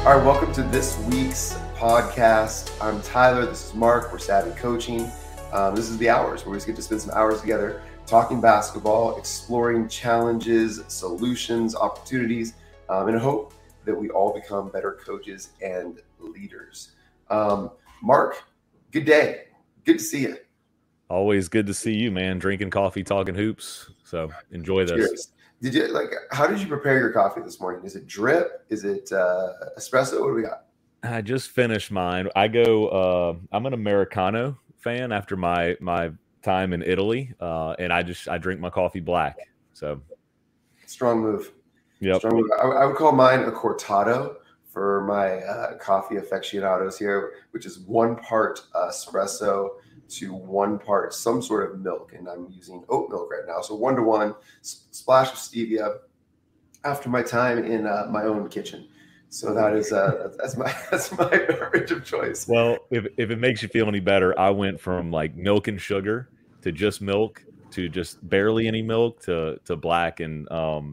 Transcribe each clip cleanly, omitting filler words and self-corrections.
All right, welcome to this week's podcast. I'm Tyler. This is Mark. We're Savvy Coaching. This is the hours where we just get to spend some hours together talking basketball, exploring challenges, solutions, opportunities, in a hope that we all become better coaches and leaders. Mark, good day. Good to see you. Always good to see you, man. Drinking coffee, talking hoops. So enjoy this. Cheers. How did you prepare your coffee this morning? Is it drip? Is it espresso? What do we got? I just finished mine. I'm an Americano fan after my time in Italy. And I drink my coffee black. So strong move. Yep. Strong move. I would call mine a cortado for my coffee aficionados here, which is 1 part espresso to 1 part some sort of milk, and I'm using oat milk right now, so 1-to-1 splash of stevia after my time in my own kitchen. So that is that's my beverage of choice. Well, if it makes you feel any better, I went from like milk and sugar to just milk to just barely any milk to black, and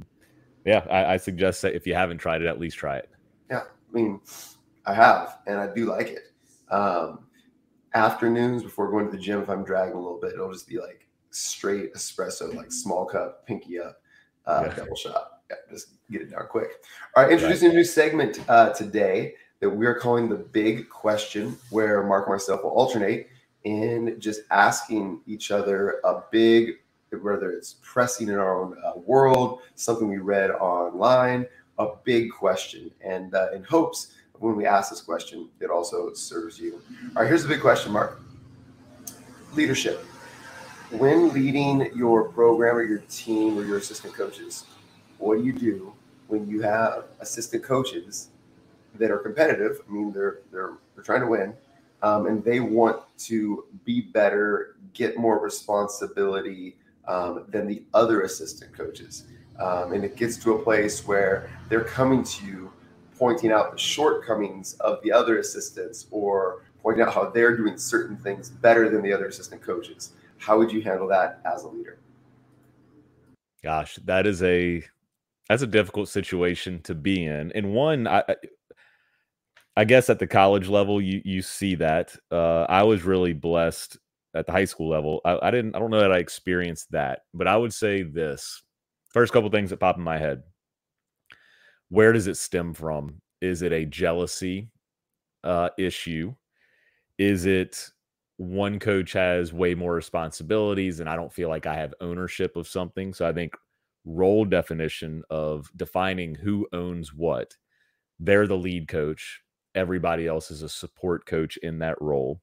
I suggest that if you haven't tried it, at least try it. Yeah, I mean, I have, and I do like it. Afternoons before going to the gym, if I'm dragging a little bit, it'll just be like straight espresso, like small cup, pinky up, double shot. Yeah, just get it down quick. All right, introducing a new segment today that we're calling the Big Question, where Mark and myself will alternate in just asking each other a big, whether it's pressing in our own world, something we read online, a big question, and in hopes when we ask this question, it also serves you. All right, here's the big question, Mark. Leadership. When leading your program or your team or your assistant coaches, what do you do when you have assistant coaches that are competitive? I mean, they're trying to win, and they want to be better, get more responsibility than the other assistant coaches. And it gets to a place where they're coming to you pointing out the shortcomings of the other assistants or pointing out how they're doing certain things better than the other assistant coaches. How would you handle that as a leader? Gosh, that's a difficult situation to be in. And one, I guess at the college level, you see that. I was really blessed at the high school level. I don't know that I experienced that, but I would say this. First couple things that pop in my head. Where does it stem from? Is it a jealousy issue? Is it one coach has way more responsibilities and I don't feel like I have ownership of something? So I think role definition of defining who owns what. They're the lead coach. Everybody else is a support coach in that role.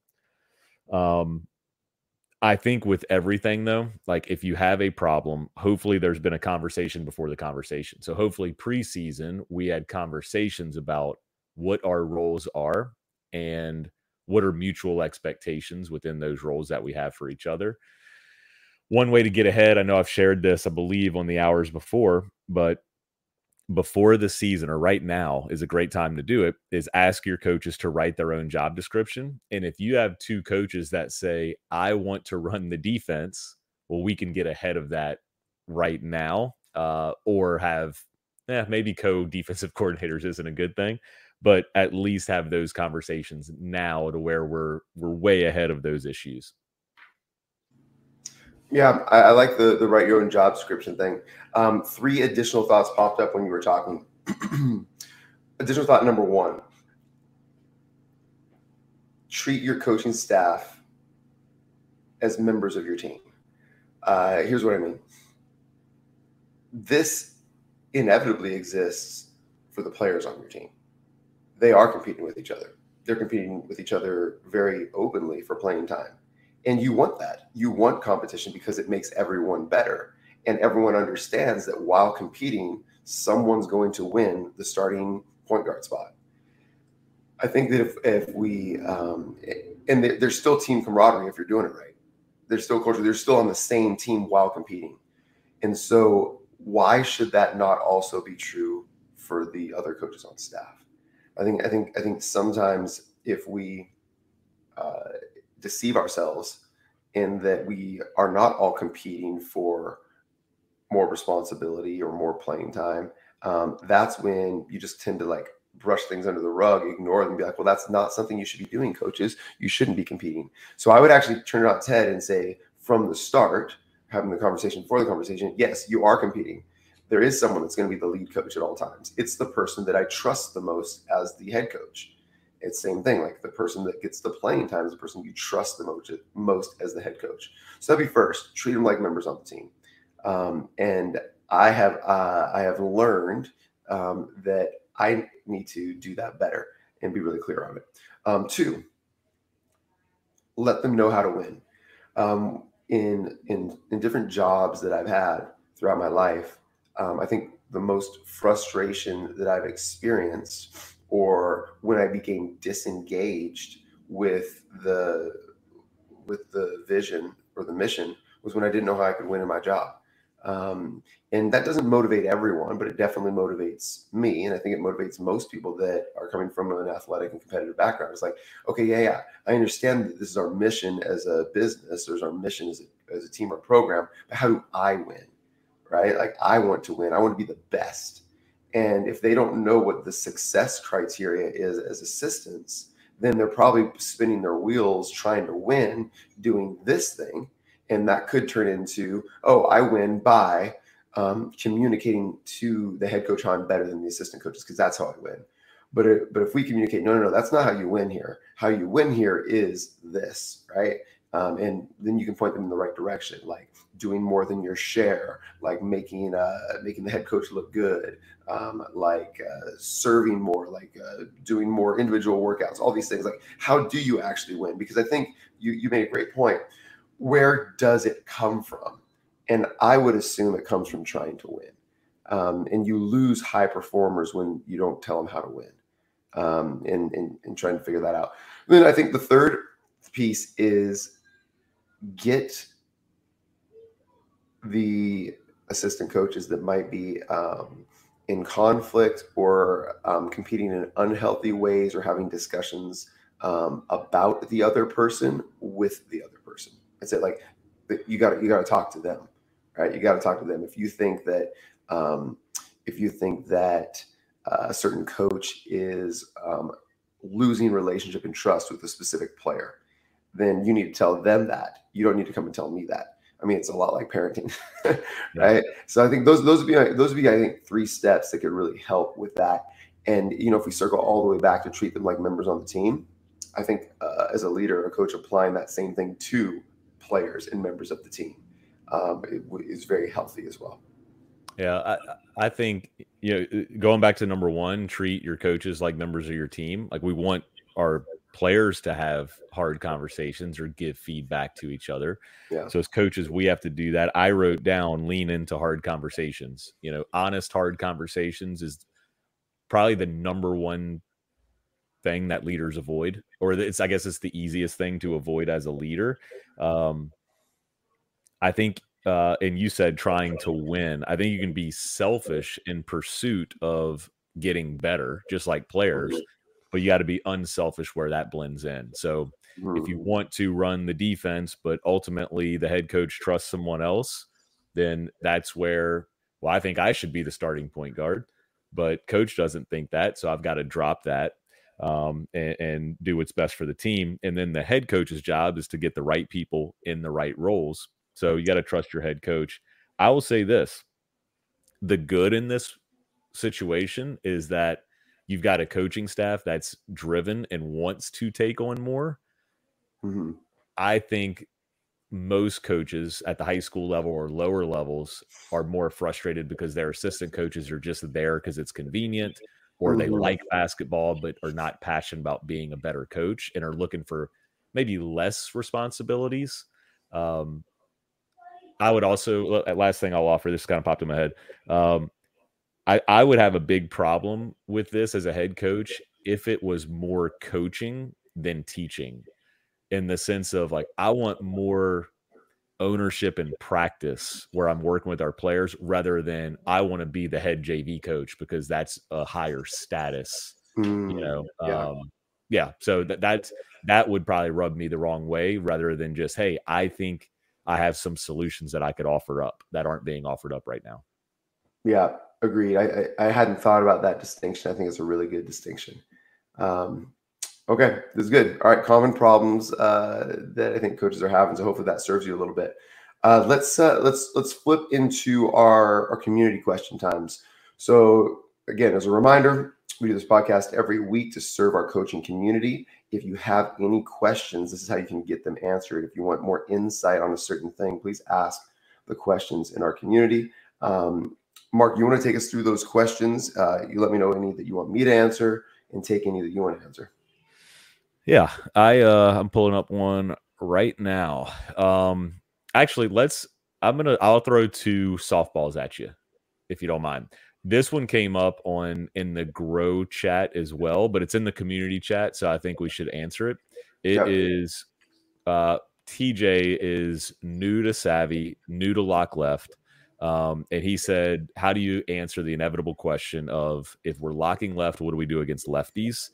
I think with everything, though, like if you have a problem, hopefully there's been a conversation before the conversation. So hopefully preseason, we had conversations about what our roles are and what are mutual expectations within those roles that we have for each other. One way to get ahead, I know I've shared this, I believe, on the hours before, but before the season or right now is a great time to do it, is ask your coaches to write their own job description. And if you have 2 coaches that say, I want to run the defense, well, we can get ahead of that right now, or have maybe co-defensive coordinators isn't a good thing, but at least have those conversations now to where we're way ahead of those issues. Yeah, I like the write your own job description thing. 3 additional thoughts popped up when you were talking. Additional thought number 1, treat your coaching staff as members of your team. Here's what I mean. This inevitably exists for the players on your team. They are competing with each other. They're competing with each other very openly for playing time. And you want that. You want competition because it makes everyone better. And everyone understands that while competing, someone's going to win the starting point guard spot. I think that if we, and there's still team camaraderie if you're doing it right. There's still culture. They're still on the same team while competing. And so why should that not also be true for the other coaches on staff? I think sometimes if we deceive ourselves in that we are not all competing for more responsibility or more playing time, that's when you just tend to like brush things under the rug, ignore them, be like, well, that's not something you should be doing, coaches. You shouldn't be competing. So I would actually turn it on its head and say, from the start, having the conversation for the conversation, yes, you are competing. There is someone that's going to be the lead coach at all times. It's the person that I trust the most as the head coach. It's the same thing, like the person that gets the playing time is the person you trust the most as the head coach. So that'd be first, treat them like members on the team. And I have learned that I need to do that better and be really clear on it. 2, let them know how to win. In different jobs that I've had throughout my life, I think the most frustration that I've experienced, or when I became disengaged with the vision or the mission, was when I didn't know how I could win in my job. And that doesn't motivate everyone, but it definitely motivates me. And I think it motivates most people that are coming from an athletic and competitive background. It's like, okay, yeah, I understand that this is our mission as a business. There's our mission as a team or program, but how do I win, right? Like, I want to win. I want to be the best. And if they don't know what the success criteria is as assistants, then they're probably spinning their wheels trying to win, doing this thing. And that could turn into, oh, I win by communicating to the head coach how I'm better than the assistant coaches, because that's how I win. But if we communicate, no, that's not how you win here. How you win here is this, right? And then you can point them in the right direction, like doing more than your share, like making the head coach look good, serving more, doing more individual workouts, all these things. Like, how do you actually win? Because I think you made a great point. Where does it come from? And I would assume it comes from trying to win. And you lose high performers when you don't tell them how to win, and trying to figure that out. And then I think the third piece is get the assistant coaches that might be in conflict or competing in unhealthy ways or having discussions about the other person with the other person. I said, like, you got to talk to them, right? You got to talk to them. If you think that a certain coach is losing relationship and trust with a specific player, then you need to tell them that. You don't need to come and tell me that. I mean, it's a lot like parenting, right? So I think those would be I think 3 steps that could really help with that. And if we circle all the way back to treat them like members on the team, I think as a leader, a coach applying that same thing to players and members of the team is very healthy as well. Yeah, I think going back to number 1, treat your coaches like members of your team. Like, we want our players to have hard conversations or give feedback to each other. Yeah. So as coaches, we have to do that. I wrote down, lean into hard conversations. Honest, hard conversations is probably the number 1 thing that leaders avoid, or I guess it's the easiest thing to avoid as a leader. I think, and you said trying to win, I think you can be selfish in pursuit of getting better, just like players, but you got to be unselfish where that blends in. So if you want to run the defense, but ultimately the head coach trusts someone else, then that's where, well, I think I should be the starting point guard, but coach doesn't think that. So I've got to drop that and do what's best for the team. And then the head coach's job is to get the right people in the right roles. So you got to trust your head coach. I will say this, the good in this situation is that you've got a coaching staff that's driven and wants to take on more. Mm-hmm. I think most coaches at the high school level or lower levels are more frustrated because their assistant coaches are just there because it's convenient, or they like basketball but are not passionate about being a better coach and are looking for maybe less responsibilities. I would also, last thing I'll offer, this kind of popped in my head. I would have a big problem with this as a head coach if it was more coaching than teaching, in the sense of, like, I want more ownership and practice where I'm working with our players rather than I want to be the head JV coach because that's a higher status, Yeah. So that would probably rub me the wrong way rather than just, hey, I think I have some solutions that I could offer up that aren't being offered up right now. Yeah. Agreed. I hadn't thought about that distinction. I think it's a really good distinction. Okay, this is good. All right, common problems that I think coaches are having. So hopefully that serves you a little bit. Let's flip into our community question times. So again, as a reminder, we do this podcast every week to serve our coaching community. If you have any questions, this is how you can get them answered. If you want more insight on a certain thing, please ask the questions in our community. Mark, you want to take us through those questions? You let me know any that you want me to answer and take any that you want to answer. Yeah, I'm pulling up one right now. Actually, I'll throw 2 softballs at you, if you don't mind. This one came up in the Grow chat as well, but it's in the community chat, so I think we should answer it. It is TJ is new to Savvy, new to Lock Left. And he said, how do you answer the inevitable question of, if we're locking left, what do we do against lefties?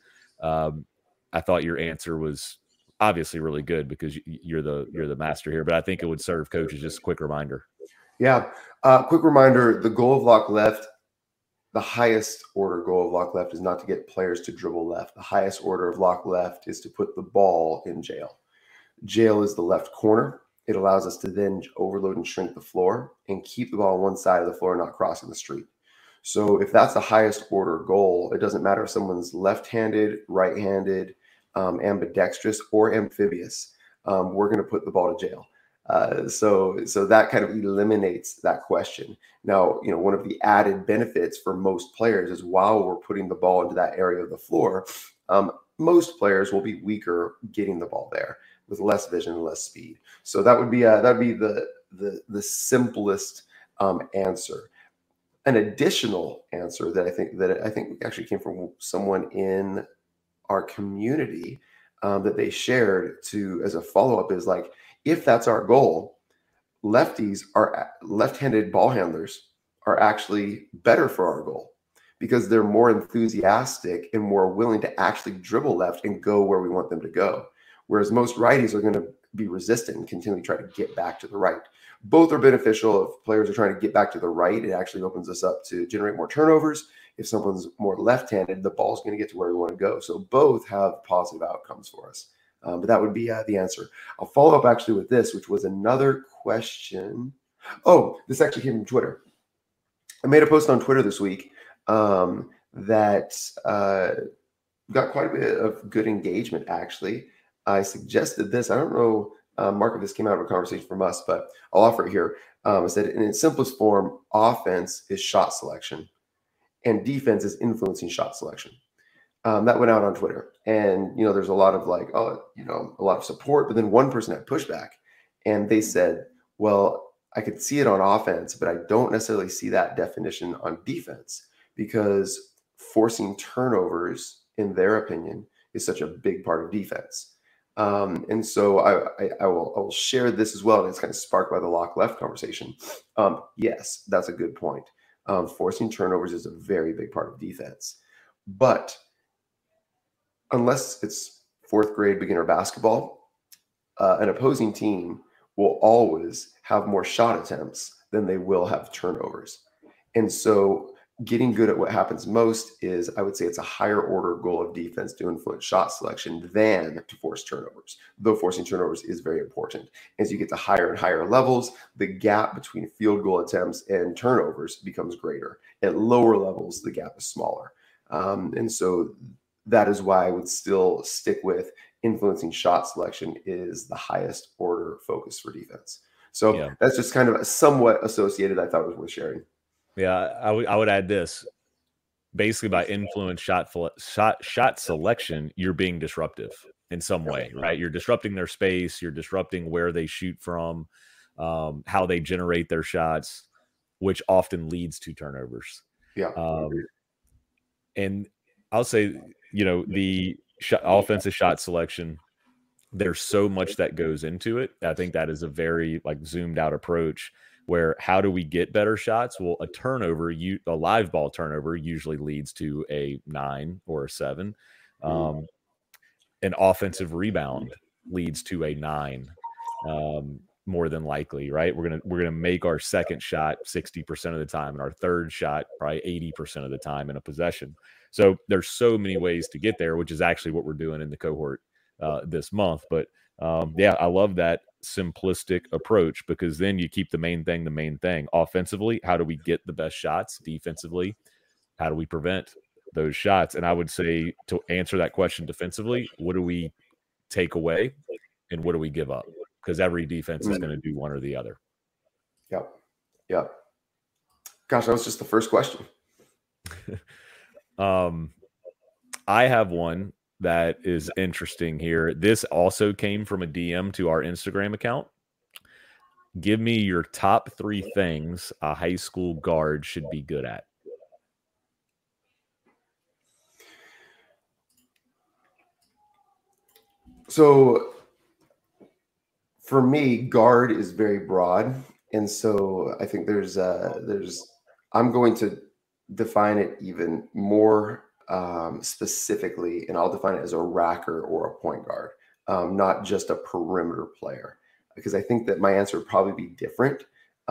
I thought your answer was obviously really good because you're the master here, but I think it would serve coaches. Just a quick reminder. Yeah. Quick reminder, the goal of Lock Left, the highest order goal of Lock Left is not to get players to dribble left. The highest order of Lock Left is to put the ball in jail. Jail is the left corner. It allows us to then overload and shrink the floor and keep the ball on one side of the floor, not crossing the street. So if that's the highest order goal, it doesn't matter if someone's left-handed, right-handed, ambidextrous, or amphibious. We're going to put the ball to jail. So that kind of eliminates that question. Now, one of the added benefits for most players is, while we're putting the ball into that area of the floor, most players will be weaker getting the ball there with less vision and less speed. So that'd be the simplest answer. An additional answer that I think actually came from someone in our community that they shared as a follow-up is, like, if that's our goal, left-handed ball handlers are actually better for our goal, because they're more enthusiastic and more willing to actually dribble left and go where we want them to go. Whereas most righties are going to be resistant and continually try to get back to the right. Both are beneficial. If players are trying to get back to the right, it actually opens us up to generate more turnovers. If someone's more left-handed, the ball's going to get to where we want to go. So both have positive outcomes for us. But that would be the answer. I'll follow up actually with this, which was another question. Oh, this actually came from Twitter. I made a post on Twitter this week that got quite a bit of good engagement, actually. I suggested this. I don't know, Mark, if this came out of a conversation from us, but I'll offer it here. I said, in its simplest form, offense is shot selection and defense is influencing shot selection. That went out on Twitter. And, there's a lot of a lot of support, but then one person had pushback, and they said, well, I could see it on offense, but I don't necessarily see that definition on defense, because forcing turnovers, in their opinion, is such a big part of defense. And so I will share this as well. And it's kind of sparked by the Lock Left conversation. Yes, that's a good point. Forcing turnovers is a very big part of defense, but unless it's 4th grade beginner basketball, an opposing team will always have more shot attempts than they will have turnovers. And so getting good at what happens most is, I would say, it's a higher order goal of defense to influence shot selection than to force turnovers, though forcing turnovers is very important. As you get to higher and higher levels, the gap between field goal attempts and turnovers becomes greater. At lower levels, the gap is smaller. And so that is why I would still stick with influencing shot selection is the highest order focus for defense. So That's just kind of somewhat associated. I thought it was worth sharing. Yeah, I would add this. Basically, by influence shot selection, you're being disruptive in some way, right? You're disrupting their space. You're disrupting where they shoot from, how they generate their shots, which often leads to turnovers. Yeah. And I'll say, the offensive shot selection, there's so much that goes into it. I think that is a very zoomed out approach. Where how do we get better shots? Well, a live ball turnover usually leads to a 9 or a 7. An offensive rebound leads to a 9. more than likely, right? We're gonna make our second shot 60% of the time, and our third shot probably 80% of the time in a possession. So there's so many ways to get there, which is actually what we're doing in the cohort this month. But yeah, I love that simplistic approach, because then you keep the main thing. Offensively, how do we get the best shots? Defensively, how do we prevent those shots? And I would say, to answer that question defensively, what do we take away and what do we give up? Because every defense is going to do one or the other. Yep. Yep. Gosh, that was just the first question. I have one that is interesting here. This also came from a DM to our Instagram account. Give me your top 3 things a high school guard should be good at. So for me, guard is very broad. And so I think I'm going to define it even more specifically, and I'll define it as a racker or a point guard, not just a perimeter player, because I think that my answer would probably be different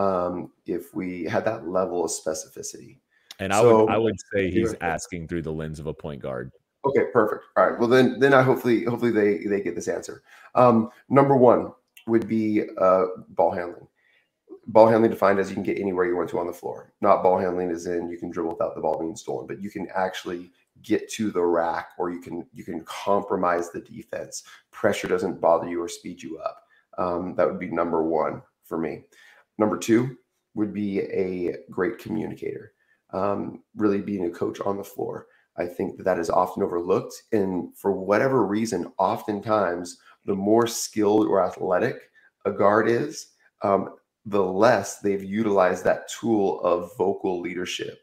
if we had that level of specificity. And I would say he's asking through the lens of a point guard. Okay, perfect. All right. Well, then I hopefully they get this answer. Number 1 would be ball handling. Ball handling defined as you can get anywhere you want to on the floor. Not ball handling as in you can dribble without the ball being stolen, but you can actually get to the rack, or you can compromise the defense. Pressure doesn't bother you or speed you up. That would be number 1 for me. Number 2 would be a great communicator. Really being a coach on the floor. I think that is often overlooked. And for whatever reason, oftentimes, the more skilled or athletic a guard is, the less they've utilized that tool of vocal leadership.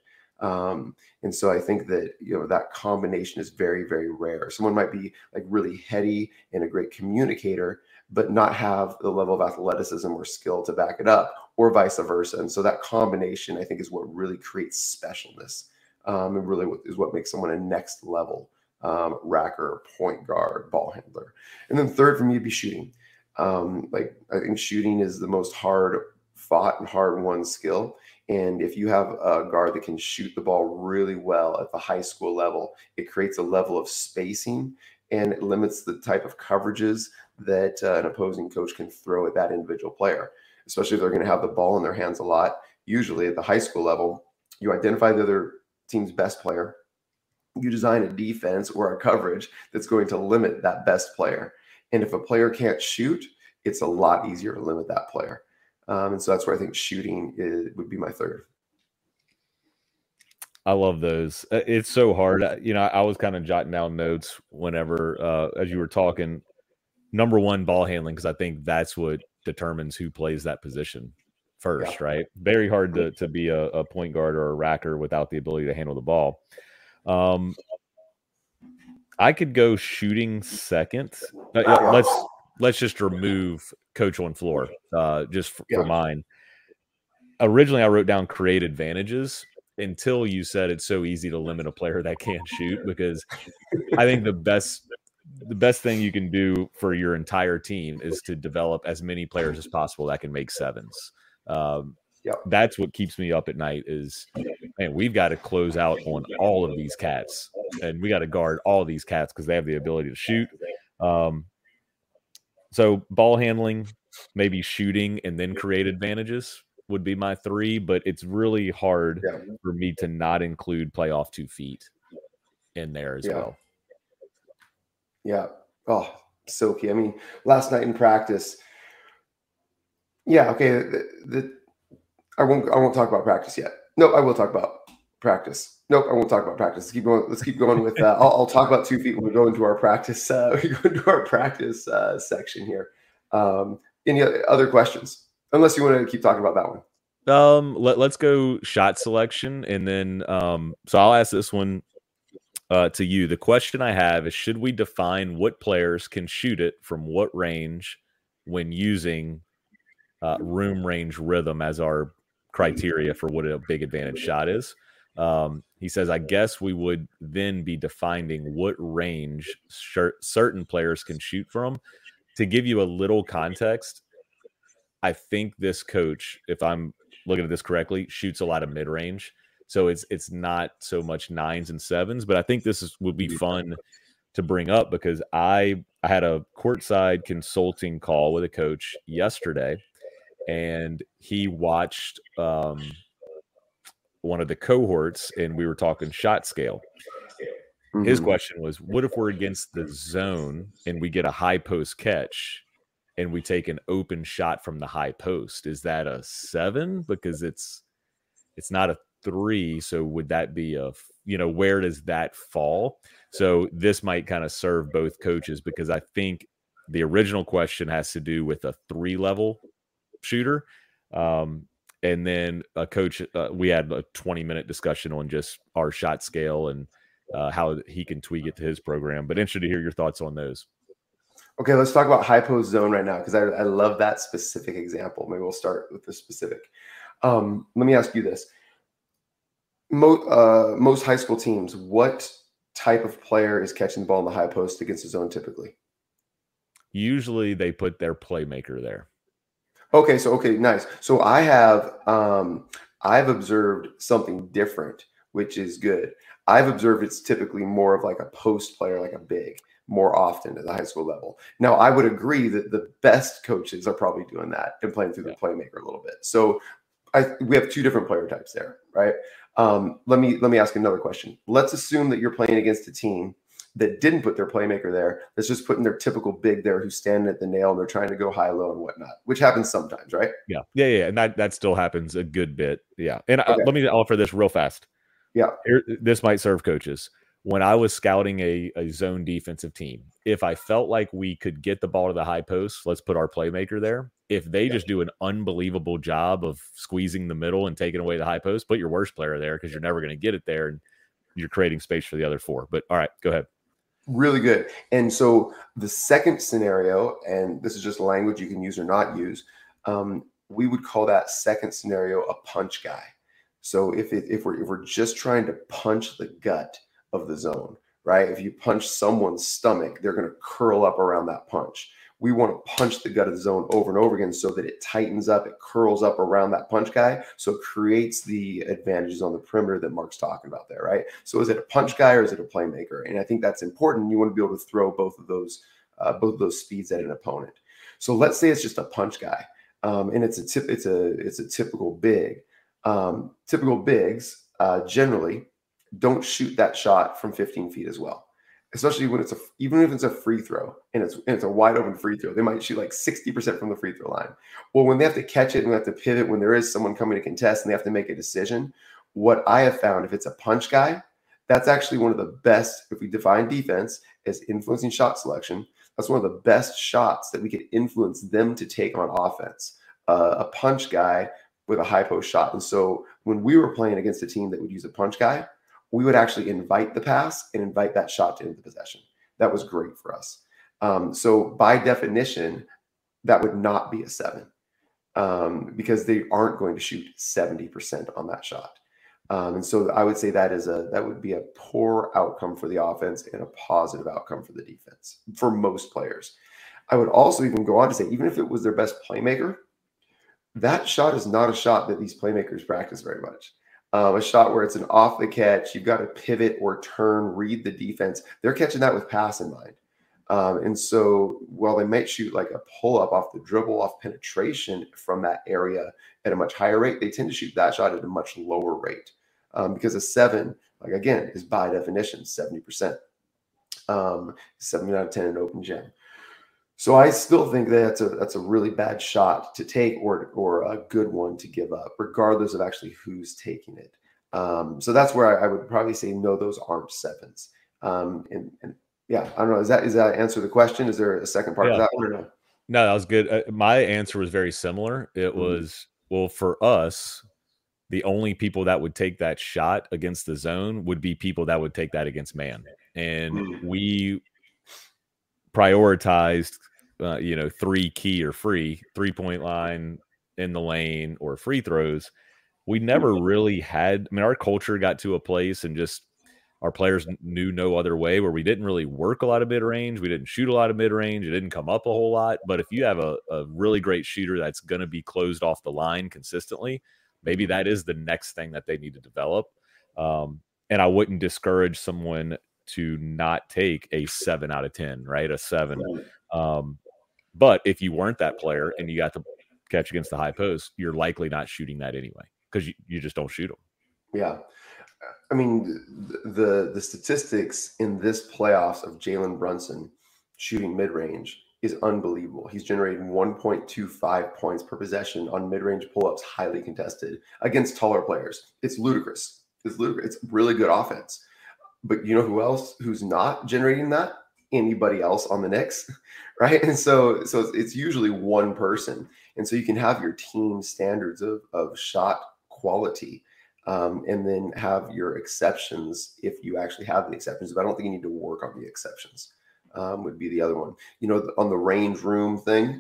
And so I think that, that combination is very, very rare. Someone might be like really heady and a great communicator, but not have the level of athleticism or skill to back it up, or vice versa. And so that combination, I think, is what really creates specialness. And really is what makes someone a next level racker, point guard, ball handler. And then third for me would be shooting. I think shooting is the most hard fought and hard won skill. And if you have a guard that can shoot the ball really well at the high school level, it creates a level of spacing, and it limits the type of coverages that an opposing coach can throw at that individual player, especially if they're going to have the ball in their hands a lot. Usually at the high school level, you identify the other team's best player, you design a defense or a coverage that's going to limit that best player. And if a player can't shoot, it's a lot easier to limit that player. And so that's where I think shooting would be my third. I love those. It's so hard. I was kind of jotting down notes whenever, as you were talking. Number 1, ball handling, because I think that's what determines who plays that position first, right? Very hard to be a point guard or a racker without the ability to handle the ball. I could go shooting second. Let's just remove coach on floor just for mine. Originally, I wrote down create advantages until you said it's so easy to limit a player that can't shoot, because I think the best thing you can do for your entire team is to develop as many players as possible that can make sevens. That's what keeps me up at night is, man, we've got to close out on all of these cats, and we got to guard all of these cats because they have the ability to shoot. So ball handling, maybe shooting, and then create advantages would be my 3, but it's really hard for me to not include play off 2 feet in there as well. Yeah. Oh, so key. I mean, last night in practice. Yeah. Okay. I won't talk about practice yet. No, I will talk about practice. Nope, I won't talk about practice. Let's keep going with. I'll talk about 2 feet when we go into our practice. We go into our practice section here. Any other questions? Unless you want to keep talking about that one. Let's go shot selection, and then so I'll ask this one to you. The question I have is: should we define what players can shoot it from what range when using room range rhythm as our criteria for what a big advantage shot is? He says, I guess we would then be defining what range certain players can shoot from. To give you a little context, I think this coach, if I'm looking at this correctly, shoots a lot of mid range. So it's not so much 9s and 7s, but I think would be fun to bring up because I had a courtside consulting call with a coach yesterday, and he watched one of the cohorts, and we were talking shot scale. His question was, what if we're against the zone and we get a high post catch and we take an open shot from the high post? Is that a 7? Because it's not a 3. So would that be where does that fall? So this might kind of serve both coaches, because I think the original question has to do with a 3-level shooter. And then a coach, we had a 20-minute discussion on just our shot scale and how he can tweak it to his program. But interested to hear your thoughts on those. Okay, let's talk about high post zone right now, because I love that specific example. Maybe we'll start with the specific. Let me ask you this. Most high school teams, what type of player is catching the ball in the high post against the zone typically? Usually they put their playmaker there. Okay, nice. So I've observed something different, which is good. I've observed it's typically more of like a post player, like a big, more often at the high school level. Now, I would agree that the best coaches are probably doing that and playing through the playmaker a little bit. So we have 2 different player types there, right? Let me ask another question. Let's assume that you're playing against a team that didn't put their playmaker there, that's just putting their typical big there who's standing at the nail and they're trying to go high, low, and whatnot, which happens sometimes, right? Yeah. And that still happens a good bit. Yeah. And let me offer this real fast. Yeah. This might serve coaches. When I was scouting a zone defensive team, if I felt like we could get the ball to the high post, let's put our playmaker there. If they just do an unbelievable job of squeezing the middle and taking away the high post, put your worst player there, because you're never going to get it there and you're creating space for the other 4. But all right, go ahead. Really good. And so the second scenario, and this is just language you can use or not use, we would call that second scenario a punch guy. So if we're just trying to punch the gut of the zone, right? If you punch someone's stomach, they're going to curl up around that punch. We want to punch the gut of the zone over and over again so that it tightens up, it curls up around that punch guy. So it creates the advantages on the perimeter that Mark's talking about there, right? So is it a punch guy or is it a playmaker? And I think that's important. You want to be able to throw both of those speeds at an opponent. So let's say it's just a punch guy, and it's a typical big. Typical bigs generally don't shoot that shot from 15 feet as well, especially when even if it's a free throw and it's a wide open free throw. They might shoot like 60% from the free throw line. Well, when they have to catch it and they have to pivot, when there is someone coming to contest and they have to make a decision, what I have found, if it's a punch guy, that's actually one of the best. If we define defense as influencing shot selection, that's one of the best shots that we could influence them to take on offense. A punch guy with a high post shot. And so when we were playing against a team that would use a punch guy, we would actually invite the pass and invite that shot into the possession. That was great for us. So by definition, that would not be a 7 because they aren't going to shoot 70% on that shot. And so I would say that would be a poor outcome for the offense and a positive outcome for the defense for most players. I would also even go on to say, even if it was their best playmaker, that shot is not a shot that these playmakers practice very much. A shot where it's an off the catch, you've got to pivot or turn, read the defense. They're catching that with pass in mind. And so while they might shoot like a pull up off the dribble, off penetration from that area at a much higher rate, they tend to shoot that shot at a much lower rate because a 7, like again, is by definition 70%. 7 out of 10 in open gym. So I still think that that's a really bad shot to take or a good one to give up, regardless of actually who's taking it. So that's where I would probably say, no, those aren't 7s. And yeah, I don't know. Is that answer the question? Is there a second part of that one or no? No, that was good. My answer was very similar. It was, well, for us, the only people that would take that shot against the zone would be people that would take that against man. And we prioritized, 3 key or free 3-point line in the lane or free throws. We never really had, our culture got to a place and just our players knew no other way, where we didn't really work a lot of mid-range. We didn't shoot a lot of mid-range. It didn't come up a whole lot. But if you have a really great shooter that's going to be closed off the line consistently, maybe that is the next thing that they need to develop. And I wouldn't discourage someone to not take a 7 out of 10, right? A 7. But if you weren't that player and you got to catch against the high post, you're likely not shooting that anyway, because you just don't shoot them. Yeah. I mean, the statistics in this playoffs of Jalen Brunson shooting mid-range is unbelievable. He's generating 1.25 points per possession on mid-range pull-ups, highly contested, against taller players. It's ludicrous. It's ludicrous. It's really good offense. But you know who else who's not generating that? Anybody else on the Knicks, right? And so it's usually one person. And so you can have your team standards of shot quality, and then have your exceptions if you actually have the exceptions. But I don't think you need to work on the exceptions, would be the other one. You know, on the range room thing,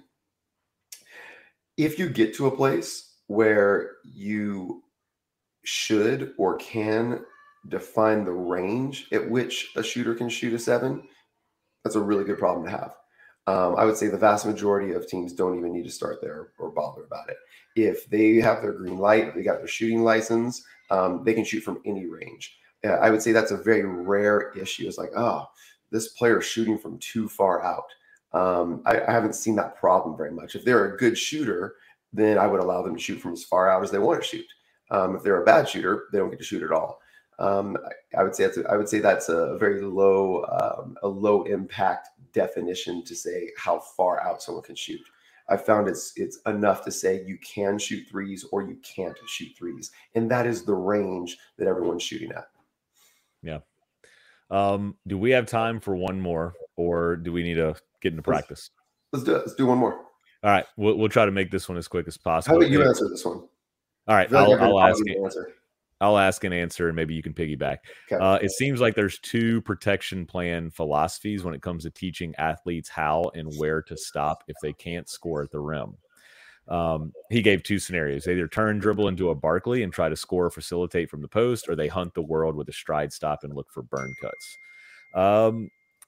if you get to a place where you should or can define the range at which a shooter can shoot a 7, that's a really good problem to have. I would say the vast majority of teams don't even need to start there or bother about it. If they have their green light, they got their shooting license, they can shoot from any range. I would say that's a very rare issue. It's like, oh, this player is shooting from too far out. I haven't seen that problem very much. If they're a good shooter, then I would allow them to shoot from as far out as they want to shoot. If they're a bad shooter, they don't get to shoot at all. I would say that's a very low impact definition to say how far out someone can shoot. I found it's enough to say you can shoot threes or you can't shoot threes, and that is the range that everyone's shooting at. Yeah. Do we have time for one more, or do we need to get into practice? Let's do it. Let's do one more. All right, we'll try to make this one as quick as possible. How about you answer this one? All right, I'll ask it. I'll ask and answer, and maybe you can piggyback. Okay. It seems like there's 2 protection plan philosophies when it comes to teaching athletes how and where to stop if they can't score at the rim. He gave 2 scenarios. They either turn dribble into a Barkley and try to score or facilitate from the post, or they hunt the world with a stride stop and look for burn cuts.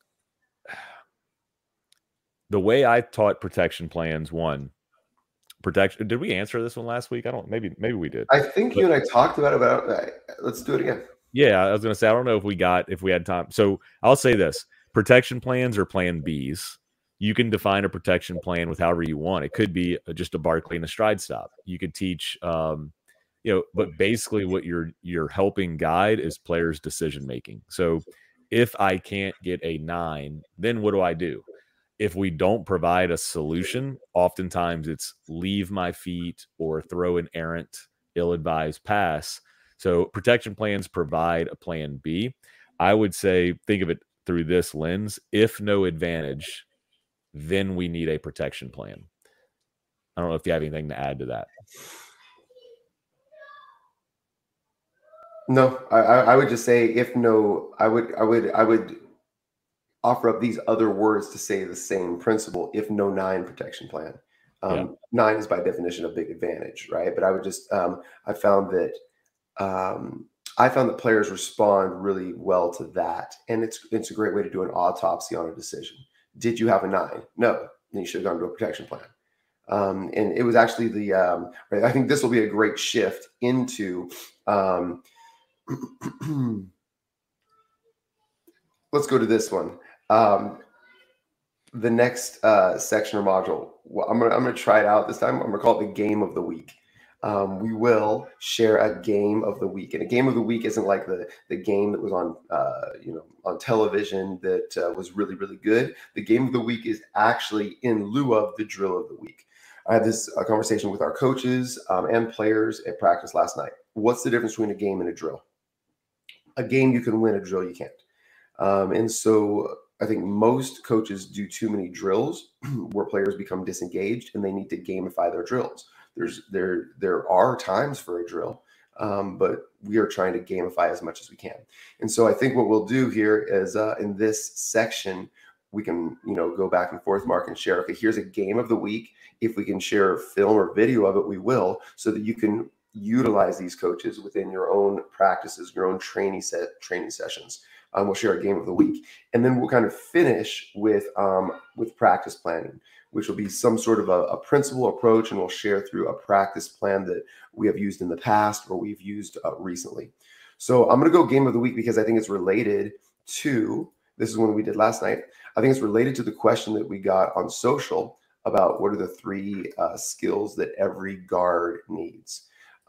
The way I taught protection plans, protection. Did we answer this one last week? I don't. Maybe we did. I think you and I talked about it. But let's do it again. Yeah, I was going to say I don't know if we had time. So I'll say this: protection plans are plan Bs. You can define a protection plan with however you want. It could be just a Barkley and a stride stop. You could teach, but basically what you're helping guide is players' decision making. So if I can't get a 9, then what do I do? If we don't provide a solution, oftentimes it's leave my feet or throw an errant, ill-advised pass. So protection plans provide a plan B. I would say think of it through this lens. If no advantage, then we need a protection plan. I don't know if you have anything to add to that. No, I would just say if no, I would offer up these other words to say the same principle. If no 9 protection plan, 9 is by definition a big advantage, right? But I would just I found that players respond really well to that, and it's a great way to do an autopsy on a decision. Did you have a 9? No, then you should have gone to a protection plan. And it was actually right, I think this will be a great shift into let's go to this one. The next section or module, well, I'm gonna try it out this time. I'm gonna call it the game of the week. We will share a game of the week, and a game of the week isn't like the game that was on on television that was really, really good. The game of the week is actually in lieu of the drill of the week. I had this conversation with our coaches and players at practice last night. What's the difference between a game and a drill? A game you can win, a drill you can't. And so I think most coaches do too many drills where players become disengaged and they need to gamify their drills. There are times for a drill, but we are trying to gamify as much as we can. And so I think what we'll do here is in this section, we can go back and forth, Mark, and share. Okay, here's a game of the week. If we can share film or video of it, we will, so that you can utilize these coaches within your own practices, your own training sessions. We'll share a game of the week, and then we'll kind of finish with practice planning, which will be some sort of a principle approach, and we'll share through a practice plan that we have used in the past or we've used recently. So I'm going to go game of the week because I think it's related to, this is one we did last night. I think it's related to the question that we got on social about what are the 3 skills that every guard needs.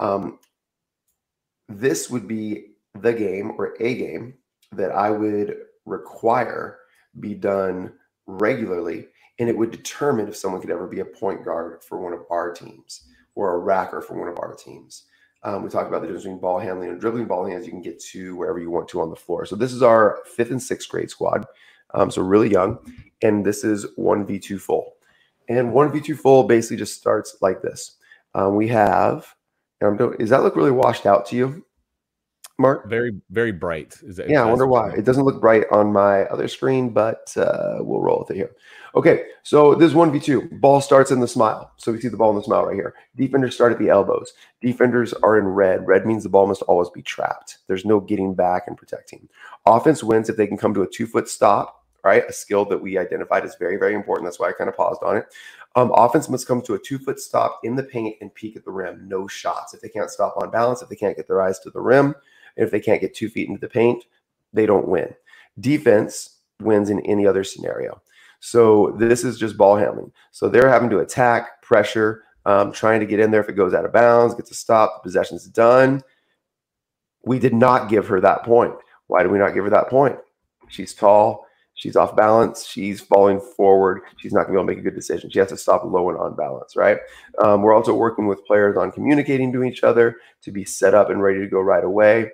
This would be the game or a game that I would require be done regularly, and it would determine if someone could ever be a point guard for one of our teams or a racker for one of our teams. We talked about the difference between ball handling and dribbling. Ball hands, you can get to wherever you want to on the floor. So this is our 5th and 6th grade squad, so really young, and this is 1v2 full. And 1v2 full basically just starts like this. We have, does that look really washed out to you, Mark? Very, very bright. I wonder why. It doesn't look bright on my other screen, but we'll roll with it here. Okay, so this is 1v2. Ball starts in the smile. So we see the ball in the smile right here. Defenders start at the elbows. Defenders are in red. Red means the ball must always be trapped. There's no getting back and protecting. Offense wins if they can come to a 2-foot stop, right? A skill that we identified as very, very important. That's why I kind of paused on it. Offense must come to a 2-foot stop in the paint and peek at the rim. No shots. If they can't stop on balance, if they can't get their eyes to the rim, if they can't get 2 feet into the paint, they don't win. Defense wins in any other scenario. So this is just ball handling. So they're having to attack, pressure, trying to get in there. If it goes out of bounds, gets a stop, the possession's done. We did not give her that point. Why did we not give her that point? She's tall. She's off balance. She's falling forward. She's not going to be able to make a good decision. She has to stop low and on balance, right? We're also working with players on communicating to each other to be set up and ready to go right away.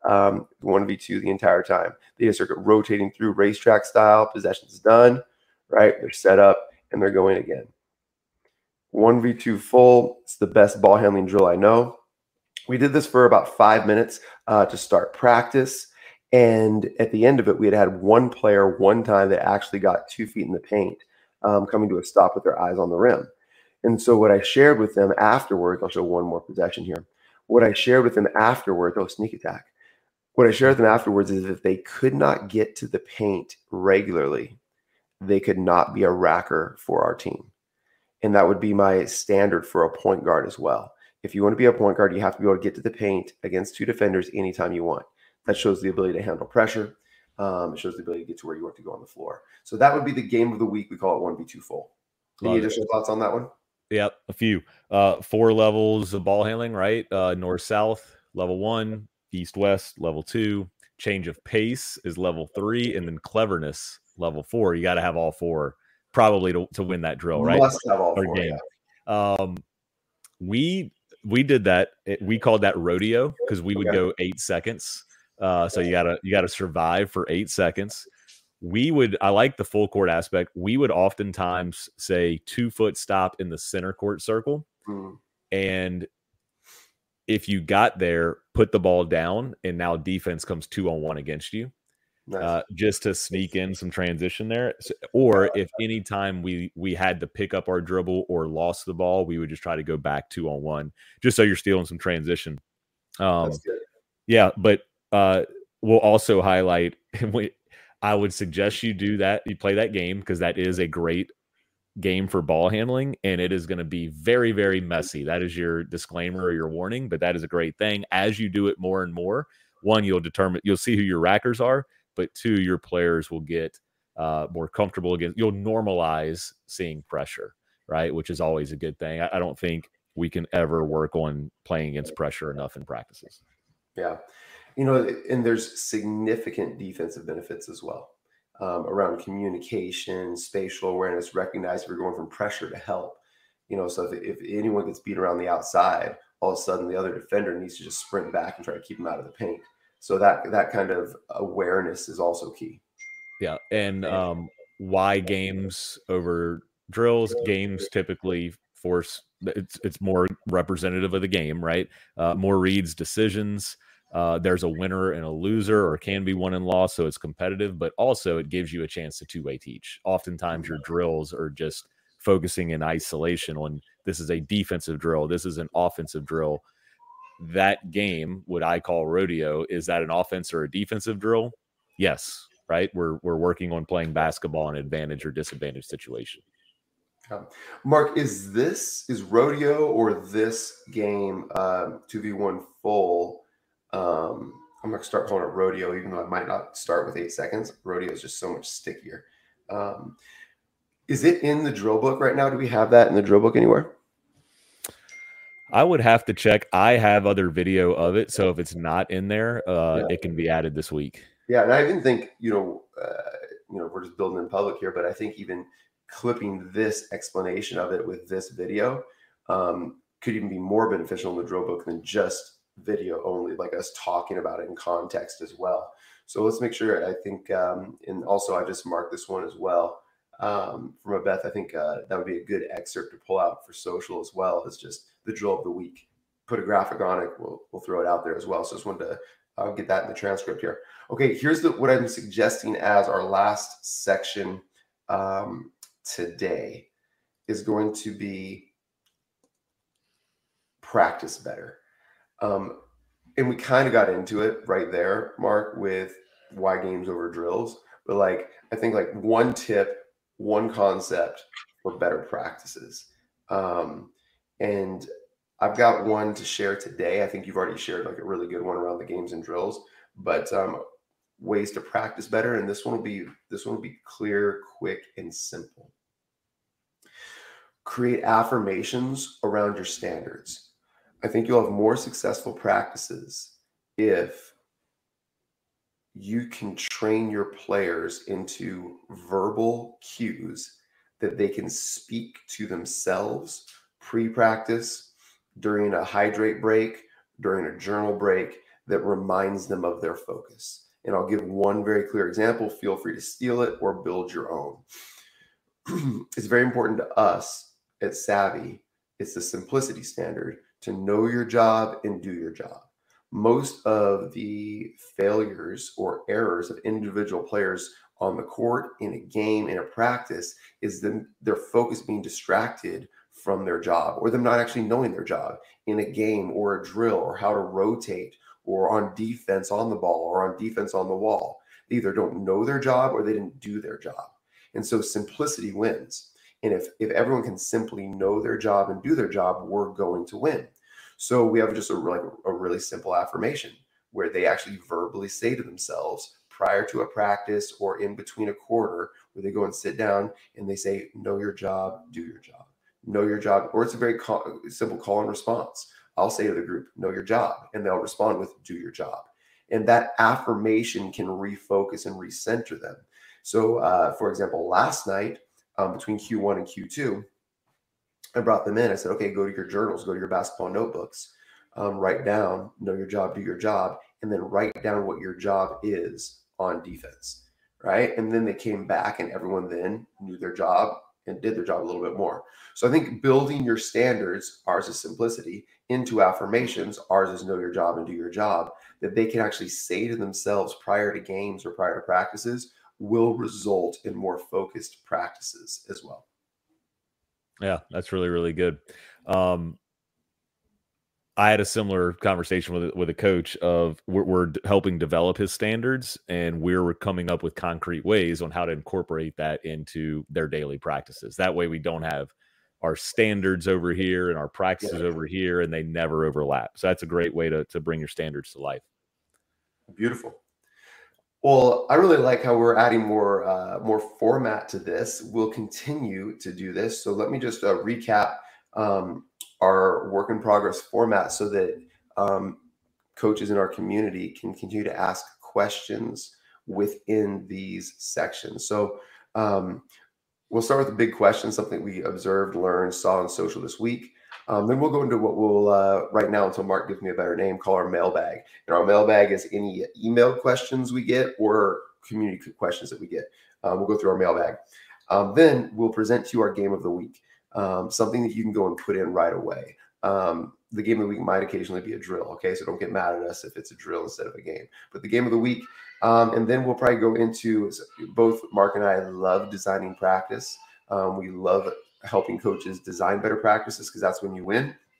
1v2 the entire time. They just are rotating through racetrack style. Possession's done, right? They're set up and they're going again. 1v2 full. It's the best ball handling drill I know. We did this for about 5 minutes to start practice. And at the end of it, we had one player one time that actually got 2 feet in the paint, coming to a stop with their eyes on the rim. And so what I shared with them afterwards, I'll show one more possession here. What I shared with them afterwards, sneak attack. What I shared with them afterwards is if they could not get to the paint regularly, they could not be a racker for our team. And that would be my standard for a point guard as well. If you want to be a point guard, you have to be able to get to the paint against 2 defenders anytime you want. That shows the ability to handle pressure. It shows the ability to get to where you want to go on the floor. So that would be the game of the week. We call it 1v2 full. Any additional thoughts on that one? Yep, a few. 4 levels of ball handling, right? North-south, level 1. East-west, level 2. Change of pace is level 3. And then cleverness, level 4. You got to have all 4 probably to win that drill, right? Must have all 4, game. Yeah. We did that. We called that rodeo because we would go 8 seconds. So you gotta survive for 8 seconds. I like the full court aspect. We would oftentimes say 2-foot stop in the center court circle. And if you got there, put the ball down, and now defense comes 2-on-1 against you. Nice. Just to sneak in some transition there. Or if any time we had to pick up our dribble or lost the ball, we would just try to go back 2-on-1, just so you're stealing some transition. That's good. Yeah, but we'll also highlight, I would suggest you do that. You play that game because that is a great game for ball handling, and it is going to be very, very messy. That is your disclaimer or your warning, but that is a great thing. As you do it more and more, 1, you'll see who your rackers are, but 2, your players will get more comfortable again. You'll normalize seeing pressure, right? Which is always a good thing. I don't think we can ever work on playing against pressure enough in practices. Yeah. And there's significant defensive benefits as well around communication, spatial awareness, recognize if you're going from pressure to help. So if anyone gets beat around the outside, all of a sudden the other defender needs to just sprint back and try to keep them out of the paint. So that kind of awareness is also key. Yeah. And why games over drills? Games typically force it's more representative of the game, right? More reads, decisions. There's a winner and a loser, or can be won and lost, so it's competitive, but also it gives you a chance to two-way teach. Oftentimes your drills are just focusing in isolation on this is a defensive drill, this is an offensive drill. that game, what I call rodeo, is that an offense or a defensive drill? Yes, right. We're working on playing basketball in advantage or disadvantage situation. Mark, is rodeo or this game 2v1 full? I'm going to start calling it rodeo, even though I might not start with 8 seconds. Rodeo is just so much stickier. Is it in the drill book right now? Do we have that in the drill book anywhere? I would have to check. I have other video of it, so if it's not in there, it can be added this week. Yeah, and I even think we're just building in public here, but I think even clipping this explanation of it with this video could even be more beneficial in the drill book than just video only, like us talking about it in context as well. So let's make sure. I think, and also I just marked this one as well from a Beth. I think that would be a good excerpt to pull out for social as well as just the drill of the week. Put a graphic on it. We'll throw it out there as well. So just wanted to get that in the transcript here. Okay, here's what I'm suggesting as our last section today is going to be practice better. And we kind of got into it right there, Mark, with why games over drills. But I think one tip, one concept for better practices. And I've got one to share today. I think you've already shared a really good one around the games and drills, but ways to practice better. And this one will be clear, quick, and simple. Create affirmations around your standards. I think you'll have more successful practices if you can train your players into verbal cues that they can speak to themselves pre-practice, during a hydrate break, during a journal break, that reminds them of their focus. And I'll give one very clear example. Feel free to steal it or build your own. It's very important to us at Savvy. It's the simplicity standard to know your job and do your job. Most of the failures or errors of individual players on the court, in a game, in a practice, is their focus being distracted from their job, or them not actually knowing their job in a game or a drill, or how to rotate, or on defense on the ball, or on defense on the wall. They either don't know their job or they didn't do their job. And so simplicity wins. And if everyone can simply know their job and do their job, we're going to win. So we have just a really simple affirmation where they actually verbally say to themselves prior to a practice or in between a quarter, where they go and sit down and they say, know your job, do your job. Know your job. Or it's a very simple call and response. I'll say to the group, know your job, and they'll respond with do your job. And that affirmation can refocus and recenter them. So for example, last night between Q1 and Q2, I brought them in. I said, okay, go to your journals, go to your basketball notebooks, write down, know your job, do your job, and then write down what your job is on defense, right? And then they came back and everyone then knew their job and did their job a little bit more. So I think building your standards, ours is simplicity, into affirmations, ours is know your job and do your job, that they can actually say to themselves prior to games or prior to practices, will result in more focused practices as well. Yeah, that's really, really good. I had a similar conversation with a coach of we're helping develop his standards, and we're coming up with concrete ways on how to incorporate that into their daily practices. That way we don't have our standards over here and our practices over here, and they never overlap. So that's a great way to bring your standards to life. Beautiful. Well, I really like how we're adding more format to this. We'll continue to do this. So let me just recap our work in progress format so that coaches in our community can continue to ask questions within these sections. So we'll start with the big question, something we observed, learned, saw on social this week. Then we'll go into what we'll, right now, until Mark gives me a better name, call our mailbag. And our mailbag is any email questions we get or community questions that we get. We'll go through our mailbag. Then we'll present to you our game of the week, something that you can go and put in right away. The game of the week might occasionally be a drill, okay? So don't get mad at us if it's a drill instead of a game. But the game of the week, and then we'll probably go into, both Mark and I love designing practice. We love helping coaches design better practices because that's when you win.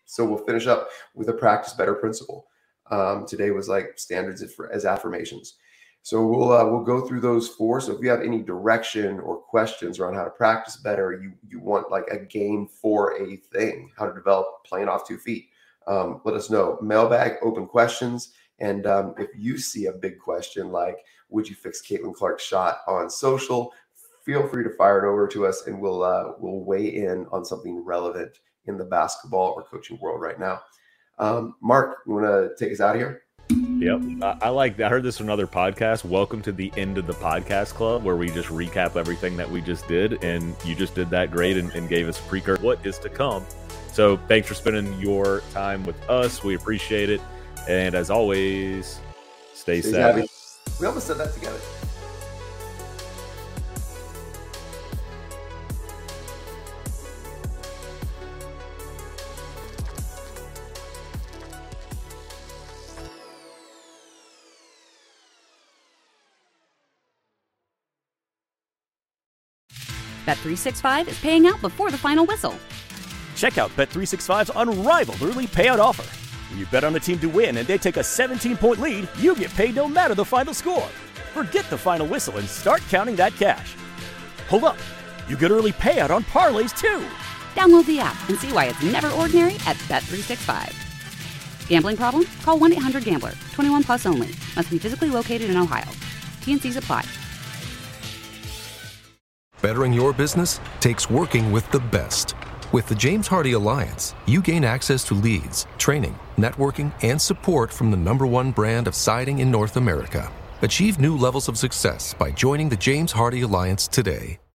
So we'll finish up with a practice better principle. Today was like standards as affirmations. So we'll go through those 4. So if you have any direction or questions around how to practice better, you want like a game for a thing, how to develop playing off 2 feet, let us know. Mailbag, open questions. And if you see a big question like, would you fix Caitlin Clark's shot on social, feel free to fire it over to us, and we'll weigh in on something relevant in the basketball or coaching world right now. Mark, you want to take us out of here? Yep. I heard this from another podcast. Welcome to the end of the podcast club, where we just recap everything that we just did. And you just did that great and gave us a precursor what is to come. So thanks for spending your time with us. We appreciate it. And as always, stay savvy. We almost said that together. Bet365 is paying out before the final whistle. Check out Bet365's unrivaled early payout offer. When you bet on a team to win and they take a 17-point lead, you get paid no matter the final score. Forget the final whistle and start counting that cash. Hold up. You get early payout on parlays, too. Download the app and see why it's never ordinary at Bet365. Gambling problem? Call 1-800-GAMBLER. 21 plus only. Must be physically located in Ohio. T&Cs apply. Bettering your business takes working with the best. With the James Hardie Alliance, you gain access to leads, training, networking, and support from the #1 brand of siding in North America. Achieve new levels of success by joining the James Hardie Alliance today.